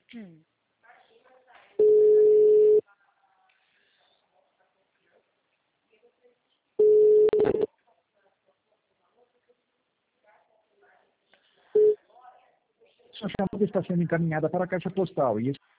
Hum. Sua chamada está sendo encaminhada para a caixa postal e